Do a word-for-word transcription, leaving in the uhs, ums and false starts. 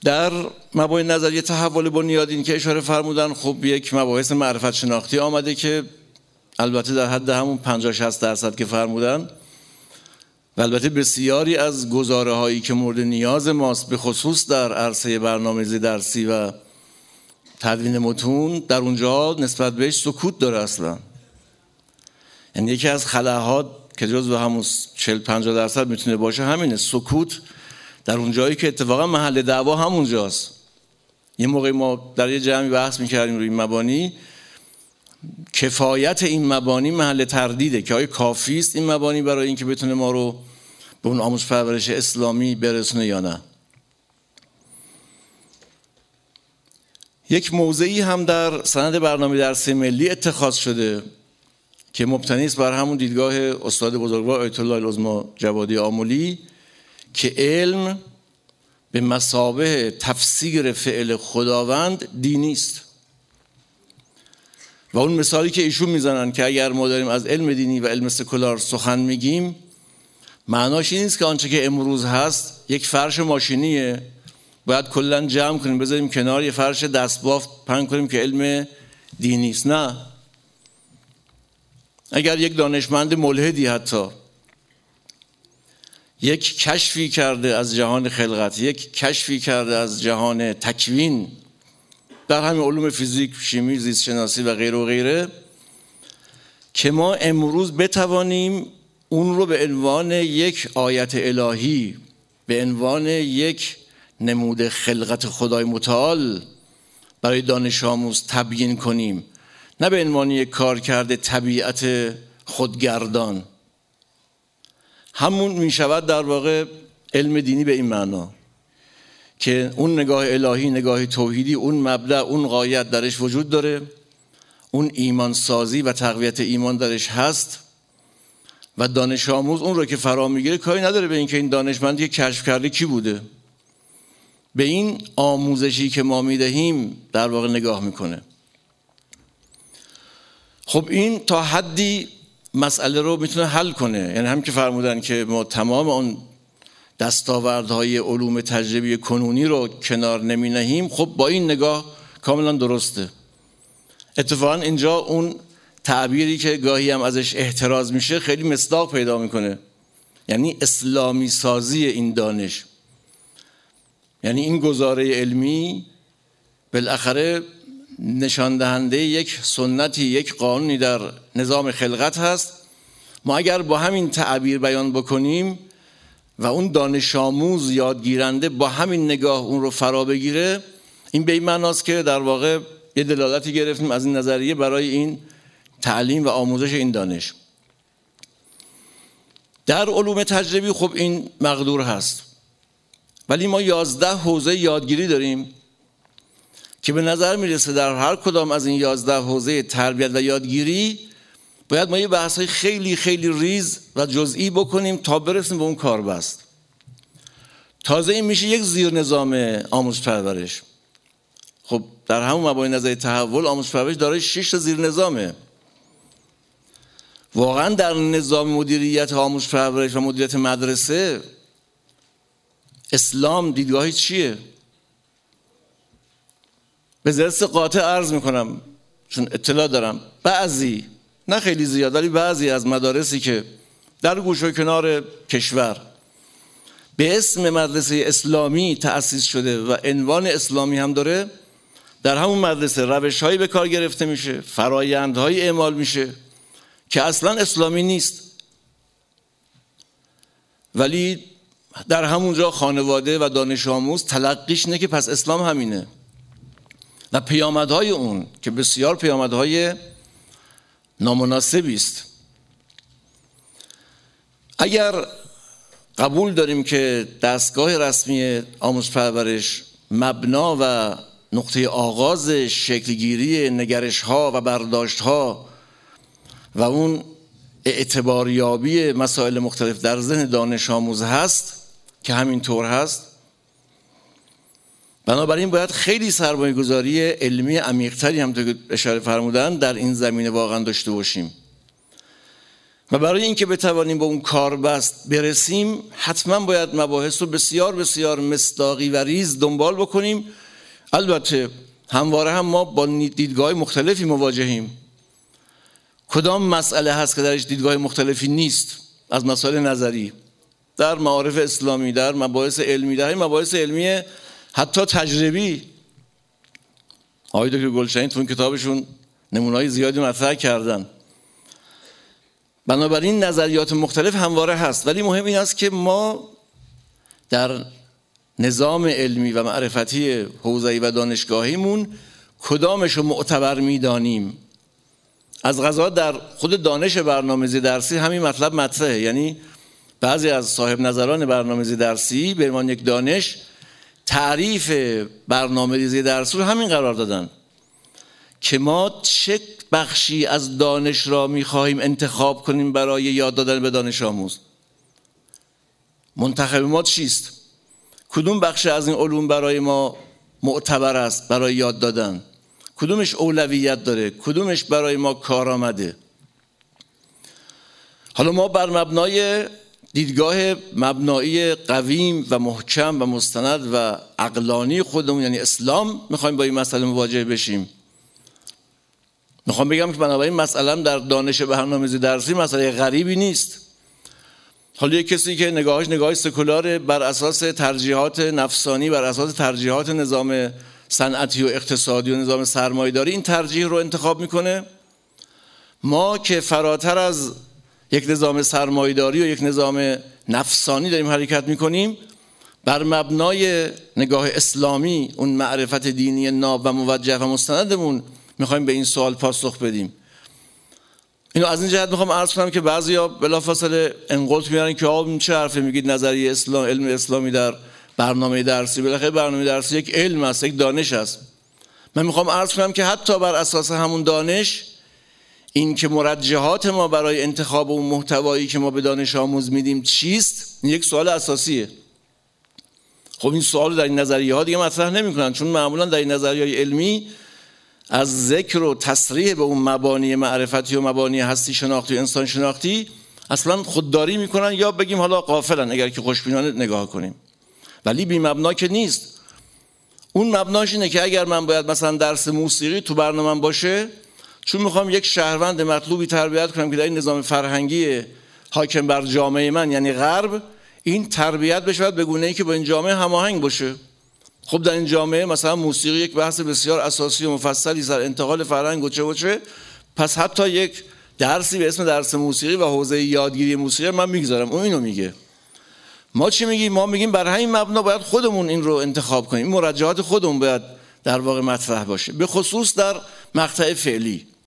در مبانی نظریه تحول بنیادین که اشاره فرمودن، خب یک مباحث معرفت شناختی آمده که البته در حد همون پنجاه شصت درصد که فرمودن و البته بسیاری از گزاره هایی که مورد نیاز ماست به خصوص در عرصه برنامه‌ریزی درسی و تدوین متون، در اونجا نسبت بهش سکوت داره اصلا. یعنی یکی از خلاها که جزو همون چهل پنجاه درصد میتونه باشه همینه، سکوت در اون جایی که اتفاقا محل دعوا همونجاست. یه موقع ما در یه جمعی بحث میکردیم روی این مبانی، کفایت این مبانی محل تردیده که آیا کافی است این مبانی برای اینکه بتونه ما رو به اون آموزش پرورش اسلامی برسونه یا نه. یک موضعی هم در سند برنامه درسی ملی اتخاذ شده که مبتنی است بر همون دیدگاه استاد بزرگوار آیت الله العظمی جوادی آملی که علم به مثابه تفسیر فعل خداوند دینی است. و اون مثالی که ایشون میزنن که اگر ما داریم از علم دینی و علم سکولار سخن میگیم، معناش این نیست که آنچه که امروز هست یک فرش ماشینیه باید کلا جمع کنیم بذاریم کنار، یه فرش دستبافت پهن کنیم که علم دینی است. نه، اگر یک دانشمند ملحدی حتی یک کشفی کرده از جهان خلقت، یک کشفی کرده از جهان تکوین در همین علوم فیزیک، شیمی، زیست شناسی و غیره و غیره، که ما امروز بتوانیم اون رو به عنوان یک آیت الهی، به عنوان یک نمود خلقت خدای متعال برای دانش آموز تبیین کنیم، نه به عنوان یک کار کرده طبیعت خودگردان. همون می شود در واقع علم دینی به این معنا که اون نگاه الهی، نگاه توحیدی، اون مبدأ، اون غایت درش وجود داره، اون ایمان سازی و تقویت ایمان درش هست و دانش آموز اون رو که فرا میگیره کاری نداره به این که این دانشمندی که کشف کرده کی بوده، به این آموزشی که ما میدهیم در واقع نگاه میکنه. خب این تا حدی مسئله رو میتونه حل کنه. یعنی هم که فرمودن که ما تمام اون دستاوردهای علوم تجربی کنونی رو کنار نمی نهیم، خب با این نگاه کاملا درسته. اتفاقا اینجا اون تعبیری که گاهی هم ازش احتراز میشه خیلی مصداق پیدا میکنه، یعنی اسلامی سازی این دانش. یعنی این گزاره علمی بالاخره نشان دهنده یک سنتی، یک قانونی در نظام خلقت هست. ما اگر با همین تعبیر بیان بکنیم و اون دانش آموز یادگیرنده با همین نگاه اون رو فرا بگیره، این به این معناست که در واقع یه دلالتی گرفتیم از این نظریه برای این تعلیم و آموزش این دانش. در علوم تجربی خب این مقدور هست، ولی ما یازده حوزه یادگیری داریم که به نظر میرسه در هر کدام از این یازده حوزه تربیت و یادگیری باید ما یه بحثای خیلی خیلی ریز و جزئی بکنیم تا برسیم به اون کاربست. تازه این میشه یک زیر نظام آموزش پرورش. خب در همون مبانی نظریه تحول آموزش پرورش دارای شش تا زیر نظامه. واقعا در نظام مدیریت آموزش پرورش و مدیریت مدرسه اسلام دیدگاهی چیه؟ به ذات قاطع عرض میکنم چون اطلاع دارم بعضی، نه خیلی زیاد ولی بعضی از مدارسی که در گوشه و کنار کشور به اسم مدرسه اسلامی تأسیس شده و عنوان اسلامی هم داره، در همون مدرسه روش‌هایی به کار گرفته میشه، فرایندهایی اعمال میشه که اصلا اسلامی نیست، ولی در همونجا خانواده و دانش آموز تلقیش اینه که پس اسلام همینه و پیامدهای اون که بسیار پیامدهای نامناسبی است. اگر قبول داریم که دستگاه رسمی آموزش پرورش مبنا و نقطه آغاز شکلگیری نگرش‌ها و برداشت‌ها و اون اعتباریابی مسائل مختلف در ذهن دانش آموز هست که همین طور هست، بنابراین باید خیلی سرمایه گذاری علمی عمیق‌تری هم که اشاره فرمودن در این زمینه واقعا داشته باشیم. و برای اینکه بتوانیم به اون کاربست برسیم حتما باید مباحث رو بسیار بسیار مصداقی و ریز دنبال بکنیم. البته همواره هم ما با دیدگاه مختلفی مواجهیم. کدام مسئله هست که درش دیدگاه مختلفی نیست از مسائل نظری در معارف اسلامی، در مباحث علمی، در این مباحث علمی حتی تجربی. آقای دکتر گلشنی تو این کتابشون نمونه‌های زیادی مطرح کردن. بنابراین نظریات مختلف همواره هست، ولی مهم این است که ما در نظام علمی و معرفتی حوزه‌ای و دانشگاهیمون کدامش رو معتبر می‌دانیم. از قضا در خود دانش برنامه‌ریزی درسی همین مطلب مطرحه. یعنی بعضی از صاحب نظران برنامه‌ریزی درسی به عنوان یک دانش تعریف برنامه‌ریزی درسی رو همین قرار دادن که ما چه بخشی از دانش را می‌خواهیم انتخاب کنیم برای یاد دادن به دانش آموز. منتخب ما چیست؟ کدوم بخش از این علوم برای ما معتبر است برای یاد دادن؟ کدومش اولویت داره؟ کدومش برای ما کار آمده؟ حالا ما بر مبنای دیدگاه مبنایی قویم و محکم و مستند و عقلانی خودمون یعنی اسلام میخوایم با این مسئله مواجه بشیم. میخوام بگم که بنابراین مسئله در دانش برنامه‌ریزی درسی مسئله غریبی نیست. حالا یک کسی که نگاهش نگاهی سکولار بر اساس ترجیحات نفسانی، بر اساس ترجیحات نظام صنعتی و اقتصادی و نظام سرمایه‌داری این ترجیح رو انتخاب میکنه. ما که فراتر از یک نظام سرمایه‌داری و یک نظام نفسانی داریم حرکت میکنیم، بر مبنای نگاه اسلامی اون معرفت دینی ناب و موجه و مستندمون میخوایم به این سوال پاسخ بدیم. اینو از این جهت میخوام عرض کنم که بعضیا بلافاصله انقلت میارن که آقا این چه حرفی میگید نظریه اسلام، علم اسلامی در برنامه درسی. بالاخره برنامه درسی یک علم است، یک دانش است. من میخوام عرض کنم که حتی بر اساس همون دانش این که مرجحات ما برای انتخاب اون محتوایی که ما به دانش آموز میدیم چیست، این یک سوال اساسیه. خب این سوال در این نظریه ها دیگه مطرح نمیکنن، چون معمولا در این نظریه های علمی از ذکر و تصریح به اون مبانی معرفتی و مبانی هستی شناختی و انسان شناختی اصلا خودداری میکنن، یا بگیم حالا غافلن اگر که خوشبینانه نگاه کنیم، ولی بی مبنا که نیست. اون مبناش اینه که اگر من باید مثلا درس موسیقی تو برنامه‌ام باشه، چون میخوام یک شهروند مطلوبی تربیت کنم که در این نظام فرهنگی حاکم بر جامعه من یعنی غرب، این تربیت بشه به گونه‌ای که با این جامعه هماهنگ باشه. خب در این جامعه مثلا موسیقی یک بحث بسیار اساسی و مفصلی سر انتقال فرهنگ و چه و چه، پس حتی یک درسی به اسم درس موسیقی و حوزه یادگیری موسیقی من میگذارم. اون اینو میگه. ما چی میگیم؟ ما میگیم بر همین مبنا باید خودمون این رو انتخاب کنیم، این مرجحات خودمون باید در واقع مطرح باشه، به خصوص در مقطع فعلی.